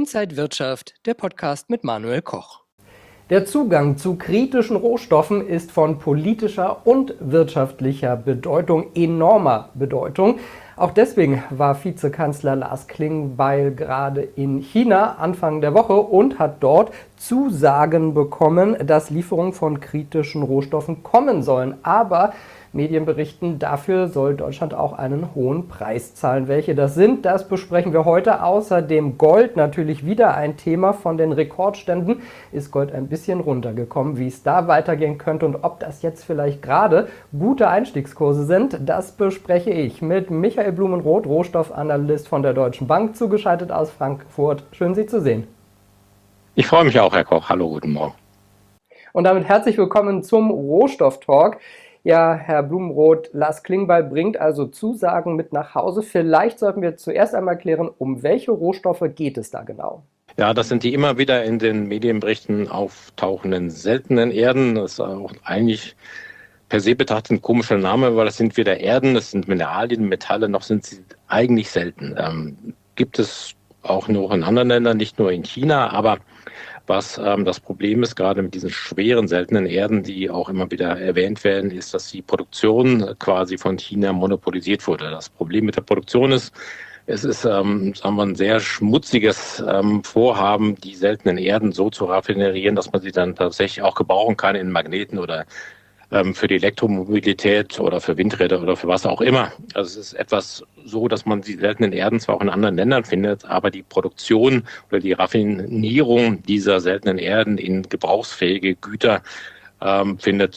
Inside Wirtschaft, der Podcast mit Manuel Koch. Der Zugang zu kritischen Rohstoffen ist von politischer und wirtschaftlicher Bedeutung, enormer Bedeutung. Auch deswegen war Vizekanzler Lars Klingbeil gerade in China Anfang der Woche und hat dort Zusagen bekommen, dass Lieferungen von kritischen Rohstoffen kommen sollen. Aber Medien berichten, dafür soll Deutschland auch einen hohen Preis zahlen. Welche das sind, das besprechen wir heute. Außerdem Gold, natürlich wieder ein Thema. Von den Rekordständen ist Gold ein bisschen runtergekommen. Wie es da weitergehen könnte und ob das jetzt vielleicht gerade gute Einstiegskurse sind, das bespreche ich mit Michael Blumenroth, Rohstoffanalyst von der Deutschen Bank, zugeschaltet aus Frankfurt. Schön, Sie zu sehen. Ich freue mich auch, Herr Koch. Hallo, guten Morgen. Und damit herzlich willkommen zum Rohstofftalk. Ja, Herr Blumenroth, Lars Klingbeil bringt also Zusagen mit nach Hause. Vielleicht sollten wir zuerst einmal klären, um welche Rohstoffe geht es da genau? Ja, das sind die immer wieder in den Medienberichten auftauchenden seltenen Erden. Das ist auch eigentlich per se betrachtet ein komischer Name, weil das sind weder Erden, das sind Mineralien, Metalle, noch sind sie eigentlich selten. Gibt es auch noch in anderen Ländern, nicht nur in China, aber was das Problem ist, gerade mit diesen schweren, seltenen Erden, die auch immer wieder erwähnt werden, ist, dass die Produktion quasi von China monopolisiert wurde. Das Problem mit der Produktion ist, es ist sagen wir, ein sehr schmutziges Vorhaben, die seltenen Erden so zu raffinerieren, dass man sie dann tatsächlich auch gebrauchen kann in Magneten oder für die Elektromobilität oder für Windräder oder für was auch immer. Also es ist etwas so, dass man die seltenen Erden zwar auch in anderen Ländern findet, aber die Produktion oder die Raffinierung dieser seltenen Erden in gebrauchsfähige Güter findet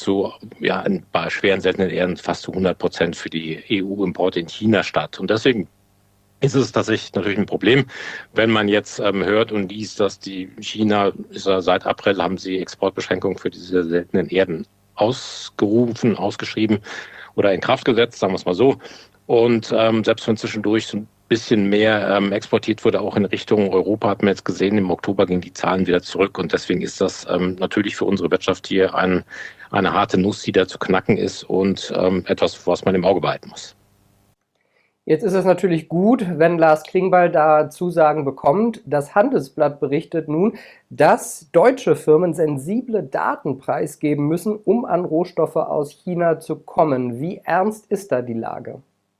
bei schweren seltenen Erden fast zu 100% für die EU-Importe in China statt. Und deswegen ist es tatsächlich natürlich ein Problem, wenn man jetzt hört und liest, dass die China seit April haben sie Exportbeschränkungen für diese seltenen Erden ausgeschrieben oder in Kraft gesetzt, sagen wir es mal so. Und selbst wenn zwischendurch so ein bisschen mehr exportiert wurde, auch in Richtung Europa, hat man jetzt gesehen, im Oktober gingen die Zahlen wieder zurück. Und deswegen ist das natürlich für unsere Wirtschaft hier eine harte Nuss, die da zu knacken ist und etwas, was man im Auge behalten muss. Jetzt ist es natürlich gut, wenn Lars Klingbeil da Zusagen bekommt. Das Handelsblatt berichtet nun, dass deutsche Firmen sensible Daten preisgeben müssen, um an Rohstoffe aus China zu kommen. Wie ernst ist da die Lage?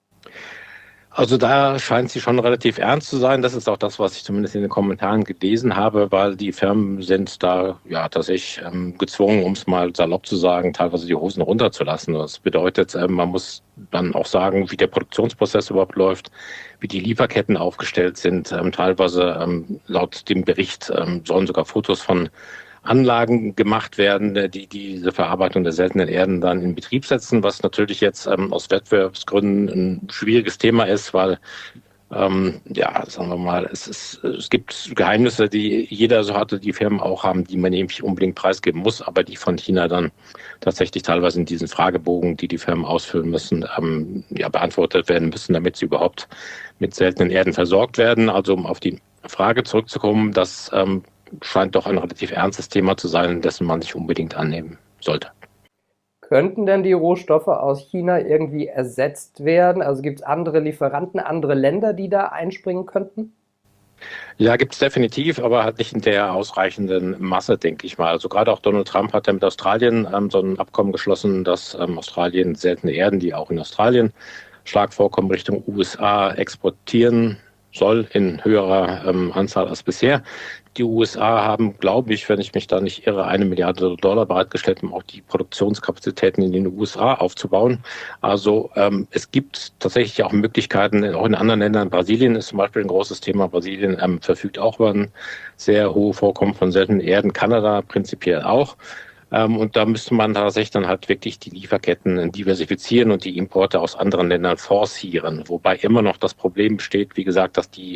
Also da scheint sie schon relativ ernst zu sein. Das ist auch das, was ich zumindest in den Kommentaren gelesen habe, weil die Firmen sind da ja tatsächlich gezwungen, um es mal salopp zu sagen, teilweise die Hosen runterzulassen. Das bedeutet, man muss dann auch sagen, wie der Produktionsprozess überhaupt läuft, wie die Lieferketten aufgestellt sind. Teilweise laut dem Bericht sollen sogar Fotos von Anlagen gemacht werden, die diese Verarbeitung der seltenen Erden dann in Betrieb setzen, was natürlich jetzt aus Wettbewerbsgründen ein schwieriges Thema ist, weil sagen wir mal, es gibt Geheimnisse, die jeder so hatte, die Firmen auch haben, die man eben nicht unbedingt preisgeben muss, aber die von China dann tatsächlich teilweise in diesen Fragebogen, die Firmen ausfüllen müssen, beantwortet werden müssen, damit sie überhaupt mit seltenen Erden versorgt werden. Also um auf die Frage zurückzukommen, dass scheint doch ein relativ ernstes Thema zu sein, dessen man sich unbedingt annehmen sollte. Könnten denn die Rohstoffe aus China irgendwie ersetzt werden? Also gibt es andere Lieferanten, andere Länder, die da einspringen könnten? Ja, gibt es definitiv, aber halt nicht in der ausreichenden Masse, denke ich mal. Also gerade auch Donald Trump hat ja mit Australien so ein Abkommen geschlossen, dass Australien seltene Erden, die auch in Australien stark vorkommen, Richtung USA exportieren soll in höherer Anzahl als bisher. Die USA haben, glaube ich, wenn ich mich da nicht irre, $1 Milliarde bereitgestellt, um auch die Produktionskapazitäten in den USA aufzubauen. Also es gibt tatsächlich auch Möglichkeiten, auch in anderen Ländern. Brasilien ist zum Beispiel ein großes Thema. Brasilien verfügt auch über ein sehr hohes Vorkommen von seltenen Erden. Kanada prinzipiell auch. Und da müsste man tatsächlich dann halt wirklich die Lieferketten diversifizieren und die Importe aus anderen Ländern forcieren. Wobei immer noch das Problem besteht, wie gesagt, dass die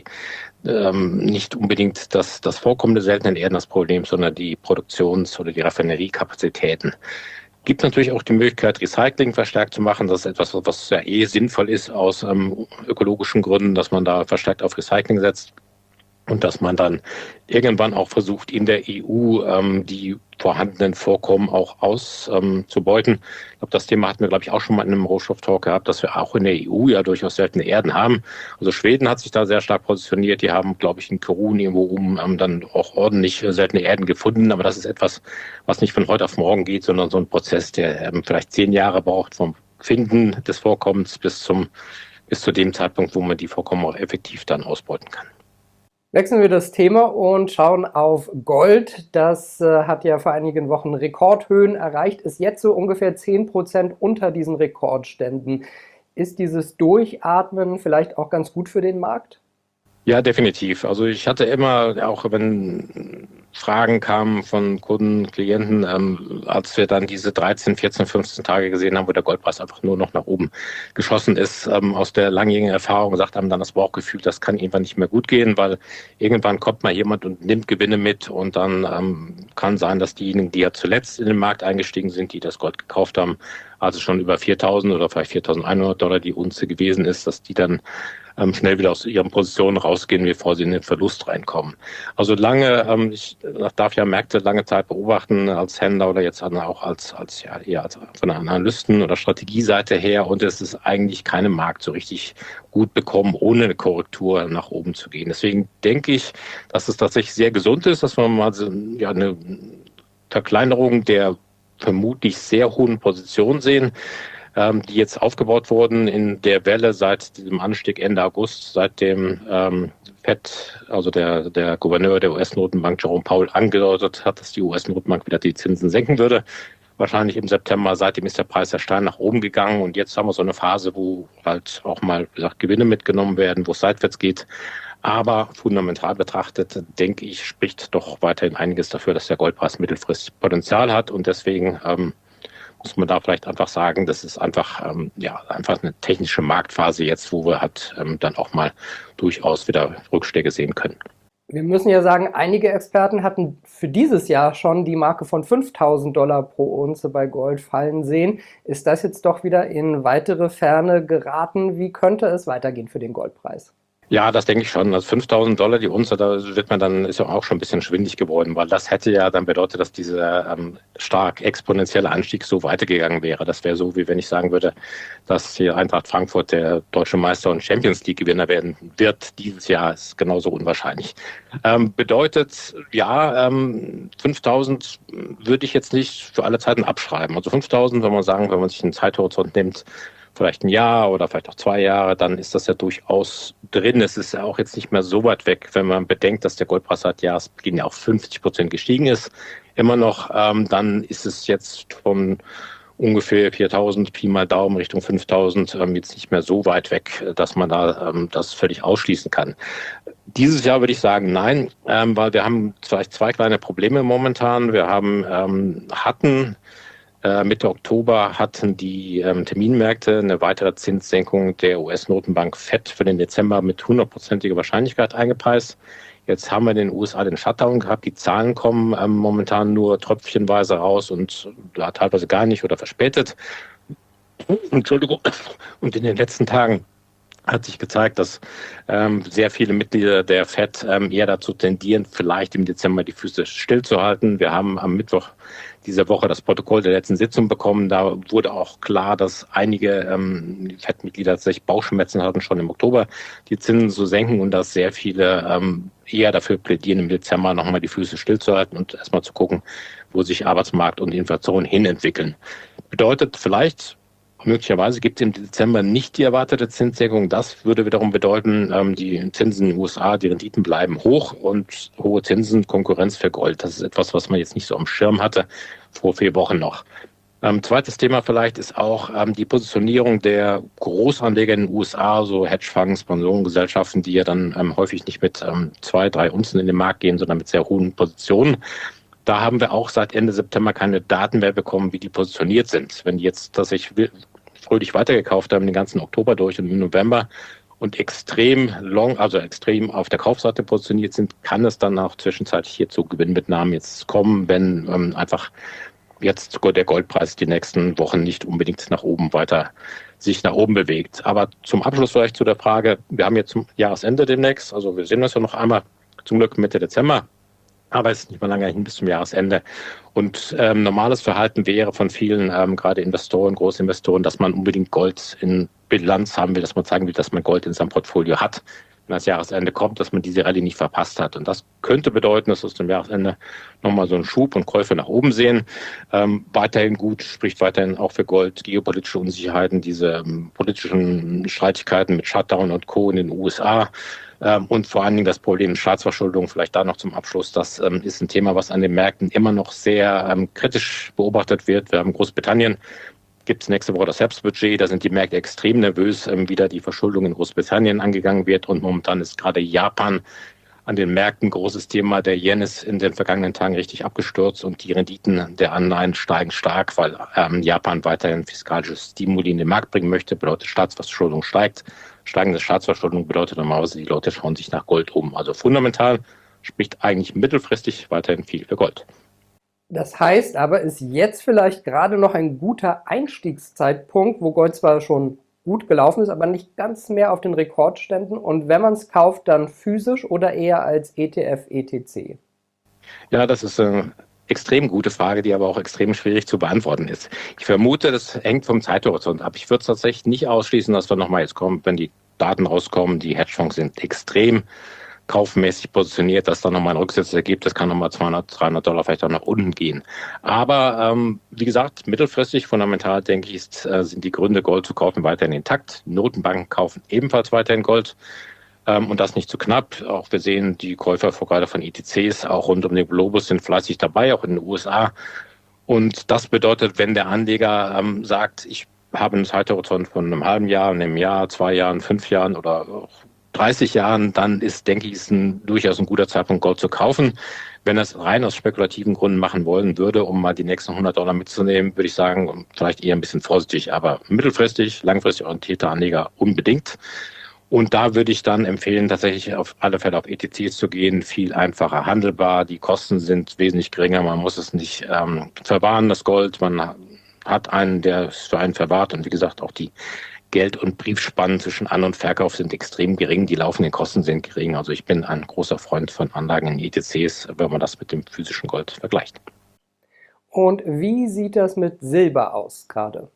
nicht unbedingt das Vorkommen der seltenen Erden das Problem, sondern die Produktions- oder die Raffineriekapazitäten. Gibt natürlich auch die Möglichkeit, Recycling verstärkt zu machen. Das ist etwas, was ja sinnvoll ist aus ökologischen Gründen, dass man da verstärkt auf Recycling setzt. und dass man dann irgendwann auch versucht, in der EU die vorhandenen Vorkommen auch auszubeuten. Ich glaube, das Thema hatten wir, glaube ich, auch schon mal in einem Rohstofftalk gehabt, dass wir auch in der EU ja durchaus seltene Erden haben. Also Schweden hat sich da sehr stark positioniert. Die haben, glaube ich, in Kirun irgendwo dann auch ordentlich seltene Erden gefunden. Aber das ist etwas, was nicht von heute auf morgen geht, sondern so ein Prozess, der vielleicht 10 Jahre braucht vom Finden des Vorkommens bis zu dem Zeitpunkt, wo man die Vorkommen auch effektiv dann ausbeuten kann. Wechseln wir das Thema und schauen auf Gold. Das hat ja vor einigen Wochen Rekordhöhen erreicht, ist jetzt so ungefähr 10% unter diesen Rekordständen. Ist dieses Durchatmen vielleicht auch ganz gut für den Markt? Ja, definitiv. Also ich hatte immer, auch wenn Fragen kamen von Kunden, Klienten, als wir dann diese 13, 14, 15 Tage gesehen haben, wo der Goldpreis einfach nur noch nach oben geschossen ist, aus der langjährigen Erfahrung gesagt haben dann das Bauchgefühl, das kann irgendwann nicht mehr gut gehen, weil irgendwann kommt mal jemand und nimmt Gewinne mit und dann kann sein, dass diejenigen, die ja zuletzt in den Markt eingestiegen sind, die das Gold gekauft haben, also schon über 4.000 oder vielleicht $4.100 die Unze gewesen ist, dass die dann schnell wieder aus ihren Positionen rausgehen, bevor sie in den Verlust reinkommen. Also ich darf ja Märkte lange Zeit beobachten als Händler oder jetzt auch als von der Analysten- oder Strategieseite her, und es ist eigentlich keinem Markt so richtig gut bekommen, ohne eine Korrektur nach oben zu gehen. Deswegen denke ich, dass es tatsächlich sehr gesund ist, dass wir mal eine Verkleinerung der vermutlich sehr hohen Positionen sehen, die jetzt aufgebaut wurden in der Welle seit diesem Anstieg Ende August, seit dem Fed, also der Gouverneur der US-Notenbank Jerome Powell angedeutet hat, dass die US-Notenbank wieder die Zinsen senken würde. Wahrscheinlich im September, seitdem ist der Preis der Stein nach oben gegangen, und jetzt haben wir so eine Phase, wo halt auch mal, wie gesagt, Gewinne mitgenommen werden, wo es seitwärts geht. Aber fundamental betrachtet, denke ich, spricht doch weiterhin einiges dafür, dass der Goldpreis mittelfristig Potenzial hat, und deswegen muss man da vielleicht einfach sagen, das ist einfach eine technische Marktphase jetzt, wo wir dann auch mal durchaus wieder Rückschläge sehen können. Wir müssen ja sagen, einige Experten hatten für dieses Jahr schon die Marke von $5.000 pro Unze bei Gold fallen sehen. Ist das jetzt doch wieder in weitere Ferne geraten? Wie könnte es weitergehen für den Goldpreis? Ja, das denke ich schon. Also $5.000 die Unze, da ist ja auch schon ein bisschen schwindig geworden, weil das hätte ja dann bedeutet, dass dieser stark exponentielle Anstieg so weitergegangen wäre. Das wäre so, wie wenn ich sagen würde, dass hier Eintracht Frankfurt der deutsche Meister und Champions League Gewinner werden wird dieses Jahr, ist genauso unwahrscheinlich. Bedeutet, ja, 5.000 würde ich jetzt nicht für alle Zeiten abschreiben. Also 5.000, wenn man sich einen Zeithorizont nimmt, vielleicht ein Jahr oder vielleicht auch 2 Jahre, dann ist das ja durchaus drin. Es ist ja auch jetzt nicht mehr so weit weg, wenn man bedenkt, dass der Goldpreis seit Jahresbeginn ja auf 50% gestiegen ist. Immer noch, dann ist es jetzt von ungefähr 4.000 Pi mal Daumen Richtung 5.000 jetzt nicht mehr so weit weg, dass man da das völlig ausschließen kann. Dieses Jahr würde ich sagen, nein, weil wir haben vielleicht 2 kleine Probleme momentan. Wir hatten Mitte Oktober hatten die Terminmärkte eine weitere Zinssenkung der US-Notenbank Fed für den Dezember mit 100%iger Wahrscheinlichkeit eingepreist. Jetzt haben wir in den USA den Shutdown gehabt. Die Zahlen kommen momentan nur tröpfchenweise raus und teilweise gar nicht oder verspätet. Entschuldigung. Und in den letzten Tagen hat sich gezeigt, dass sehr viele Mitglieder der Fed eher dazu tendieren, vielleicht im Dezember die Füße stillzuhalten. Wir haben am Mittwoch dieser Woche das Protokoll der letzten Sitzung bekommen. Da wurde auch klar, dass einige Fed-Mitglieder tatsächlich Bauchschmerzen hatten, schon im Oktober die Zinsen zu senken, und dass sehr viele eher dafür plädieren, im Dezember nochmal die Füße stillzuhalten und erstmal zu gucken, wo sich Arbeitsmarkt und Inflation hinentwickeln. Bedeutet vielleicht, möglicherweise gibt es im Dezember nicht die erwartete Zinssenkung. Das würde wiederum bedeuten, die Zinsen in den USA, die Renditen bleiben hoch, und hohe Zinsen, Konkurrenz für Gold. Das ist etwas, was man jetzt nicht so am Schirm hatte, vor 4 Wochen noch. Zweites Thema vielleicht ist auch die Positionierung der Großanleger in den USA, so Hedgefonds, Sponsorengesellschaften, die ja dann häufig nicht mit 2, 3 Unzen in den Markt gehen, sondern mit sehr hohen Positionen. Da haben wir auch seit Ende September keine Daten mehr bekommen, wie die positioniert sind. Wenn die jetzt tatsächlich fröhlich weitergekauft haben, den ganzen Oktober durch und im November, und extrem long, also extrem auf der Kaufseite positioniert sind, kann es dann auch zwischenzeitlich hier zu Gewinnmitnahmen jetzt kommen, wenn einfach jetzt der Goldpreis die nächsten Wochen nicht unbedingt sich nach oben bewegt. Aber zum Abschluss vielleicht zu der Frage, wir haben jetzt zum Jahresende demnächst, also wir sehen das ja noch einmal, zum Glück Mitte Dezember. Aber es ist nicht mehr lange hin bis zum Jahresende. Und normales Verhalten wäre von vielen, gerade Investoren, Großinvestoren, dass man unbedingt Gold in Bilanz haben will, dass man zeigen will, dass man Gold in seinem Portfolio hat, wenn das Jahresende kommt, dass man diese Rallye nicht verpasst hat. Und das könnte bedeuten, dass wir zum Jahresende nochmal so einen Schub und Käufe nach oben sehen. Weiterhin gut, spricht weiterhin auch für Gold, geopolitische Unsicherheiten, diese politischen Streitigkeiten mit Shutdown und Co. in den USA. Und vor allen Dingen das Problem Staatsverschuldung, vielleicht da noch zum Abschluss, das ist ein Thema, was an den Märkten immer noch sehr kritisch beobachtet wird. Wir haben Großbritannien, gibt es nächste Woche das Herbstbudget, da sind die Märkte extrem nervös, wie da die Verschuldung in Großbritannien angegangen wird. Und momentan ist gerade Japan an den Märkten großes Thema. Der Yen ist in den vergangenen Tagen richtig abgestürzt und die Renditen der Anleihen steigen stark, weil Japan weiterhin fiskalische Stimuli in den Markt bringen möchte, bedeutet Staatsverschuldung steigt. Steigende Staatsverschuldung bedeutet normalerweise, die Leute schauen sich nach Gold um. Also fundamental spricht eigentlich mittelfristig weiterhin viel für Gold. Das heißt aber, ist jetzt vielleicht gerade noch ein guter Einstiegszeitpunkt, wo Gold zwar schon gut gelaufen ist, aber nicht ganz mehr auf den Rekordständen. Und wenn man es kauft, dann physisch oder eher als ETF, ETC? Ja, das ist eine extrem gute Frage, die aber auch extrem schwierig zu beantworten ist. Ich vermute, das hängt vom Zeithorizont ab. Ich würde es tatsächlich nicht ausschließen, dass wir nochmal jetzt kommen, wenn die Daten rauskommen. Die Hedgefonds sind extrem kaufmäßig positioniert, dass da nochmal ein Rücksetzer gibt. Das kann nochmal $200-300 vielleicht auch nach unten gehen. Aber wie gesagt, mittelfristig, fundamental, denke ich, sind die Gründe, Gold zu kaufen, weiterhin intakt. Notenbanken kaufen ebenfalls weiterhin Gold. Und das nicht zu knapp. Auch wir sehen, die Käufer gerade von ETCs, auch rund um den Globus, sind fleißig dabei, auch in den USA. Und das bedeutet, wenn der Anleger sagt, ich habe einen Zeithorizont von einem halben Jahr, einem Jahr, 2 Jahren, 5 Jahren oder auch 30 Jahren, dann ist, denke ich, durchaus ein guter Zeitpunkt, Gold zu kaufen. Wenn er es rein aus spekulativen Gründen machen wollen würde, um mal die nächsten $100 mitzunehmen, würde ich sagen, vielleicht eher ein bisschen vorsichtig, aber mittelfristig, langfristig orientierte Anleger unbedingt. Und da würde ich dann empfehlen, tatsächlich auf alle Fälle auf ETCs zu gehen, viel einfacher handelbar. Die Kosten sind wesentlich geringer, man muss es nicht verwahren, das Gold. Man hat einen, der es für einen verwahrt. Und wie gesagt, auch die Geld- und Briefspannen zwischen An- und Verkauf sind extrem gering. Die laufenden Kosten sind gering. Also ich bin ein großer Freund von Anlagen in ETCs, wenn man das mit dem physischen Gold vergleicht. Und wie sieht das mit Silber aus gerade?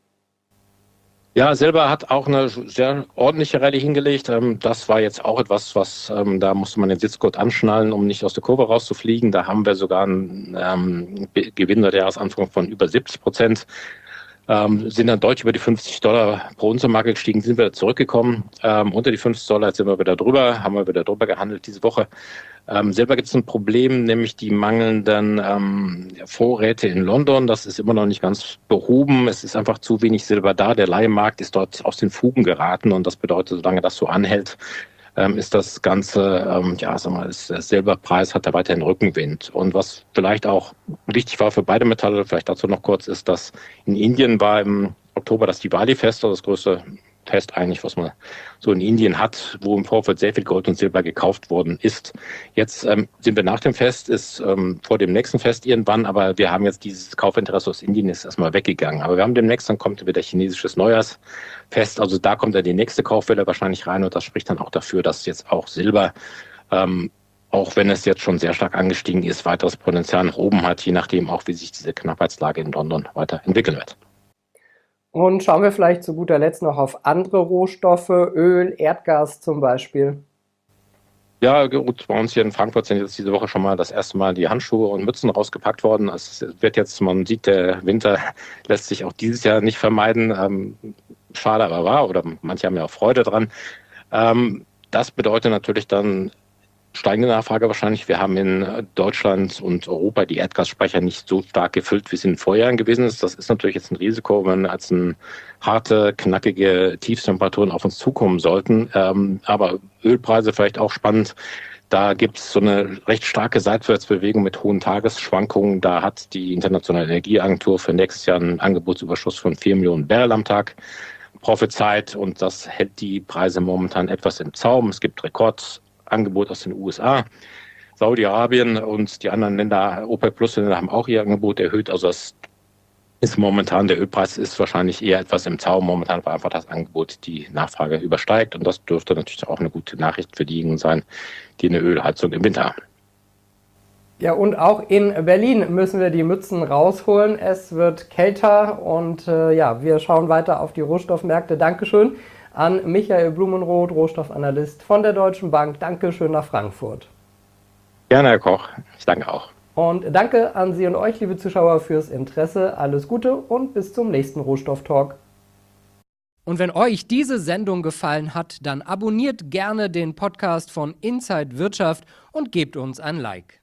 Ja, Silber hat auch eine sehr ordentliche Rallye hingelegt. Das war jetzt auch etwas, da musste man den Sitzgurt anschnallen, um nicht aus der Kurve rauszufliegen. Da haben wir sogar einen Gewinn der Jahresanfang von über 70%. Sind dann deutlich über die $50 pro Unze-Marke gestiegen, sind wieder zurückgekommen. Unter die $50 jetzt sind wir wieder drüber, haben wir wieder drüber gehandelt diese Woche. Selber gibt es ein Problem, nämlich die mangelnden Vorräte in London. Das ist immer noch nicht ganz behoben. Es ist einfach zu wenig Silber da. Der Leihmarkt ist dort aus den Fugen geraten und das bedeutet, solange das so anhält, ist das Ganze, der Silberpreis hat da weiterhin Rückenwind. Und was vielleicht auch wichtig war für beide Metalle, vielleicht dazu noch kurz, ist, dass in Indien war im Oktober das Diwali-Fest, das größte Fest eigentlich, was man so in Indien hat, wo im Vorfeld sehr viel Gold und Silber gekauft worden ist. Jetzt sind wir nach dem Fest, ist vor dem nächsten Fest irgendwann, aber wir haben jetzt dieses Kaufinteresse aus Indien ist erstmal weggegangen. Aber wir haben demnächst, dann kommt wieder chinesisches Neujahrsfest, also da kommt dann die nächste Kaufwelle wahrscheinlich rein und das spricht dann auch dafür, dass jetzt auch Silber, auch wenn es jetzt schon sehr stark angestiegen ist, weiteres Potenzial nach oben hat, je nachdem auch, wie sich diese Knappheitslage in London weiterentwickeln wird. Und schauen wir vielleicht zu guter Letzt noch auf andere Rohstoffe, Öl, Erdgas zum Beispiel. Ja, gut, bei uns hier in Frankfurt sind jetzt diese Woche schon mal das erste Mal die Handschuhe und Mützen rausgepackt worden. Es wird jetzt, man sieht, der Winter lässt sich auch dieses Jahr nicht vermeiden. Schade aber wahr, oder manche haben ja auch Freude dran. Das bedeutet natürlich dann steigende Nachfrage wahrscheinlich. Wir haben in Deutschland und Europa die Erdgasspeicher nicht so stark gefüllt, wie es in den Vorjahren gewesen ist. Das ist natürlich jetzt ein Risiko, wenn als harte, knackige Tiefstemperaturen auf uns zukommen sollten. Aber Ölpreise vielleicht auch spannend. Da gibt es so eine recht starke Seitwärtsbewegung mit hohen Tagesschwankungen. Da hat die Internationale Energieagentur für nächstes Jahr einen Angebotsüberschuss von 4 Millionen Barrel am Tag prophezeit. Und das hält die Preise momentan etwas im Zaum. Es gibt Rekordangebot aus den USA. Saudi-Arabien und die anderen Länder, OPEC-Plus-Länder, haben auch ihr Angebot erhöht. Also das ist momentan, der Ölpreis ist wahrscheinlich eher etwas im Zaum momentan, weil einfach das Angebot die Nachfrage übersteigt. Und das dürfte natürlich auch eine gute Nachricht für diejenigen sein, die eine Ölheizung im Winter haben. Ja, und auch in Berlin müssen wir die Mützen rausholen. Es wird kälter und wir schauen weiter auf die Rohstoffmärkte. Dankeschön an Michael Blumenroth, Rohstoffanalyst von der Deutschen Bank. Dankeschön nach Frankfurt. Gerne, Herr Koch. Ich danke auch. Und danke an Sie und euch, liebe Zuschauer, fürs Interesse. Alles Gute und bis zum nächsten Rohstofftalk. Und wenn euch diese Sendung gefallen hat, dann abonniert gerne den Podcast von Inside Wirtschaft und gebt uns ein Like.